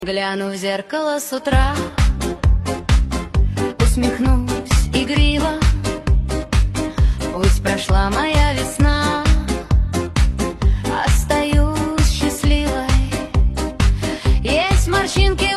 Гляну в зеркало с утра, усмехнусь игриво. Пусть прошла моя весна, остаюсь счастливой. Есть морщинки